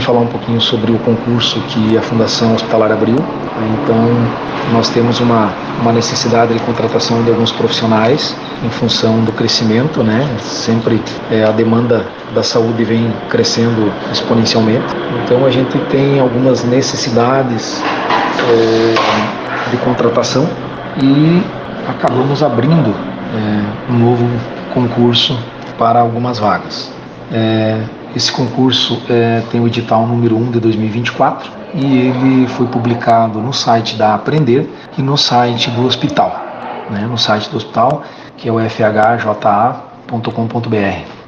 falar um pouquinho sobre o concurso que a Fundação Hospitalar abriu. Então, nós temos uma necessidade de contratação de alguns profissionais em função do crescimento, né? Sempre a demanda da saúde vem crescendo exponencialmente. Então, a gente tem algumas necessidades de contratação e acabamos abrindo um novo concurso para algumas vagas. Esse concurso tem o edital número 1 de 2024 e ele foi publicado no site da Aprender e no site do hospital, né? No site do hospital, que é o fhja.com.br.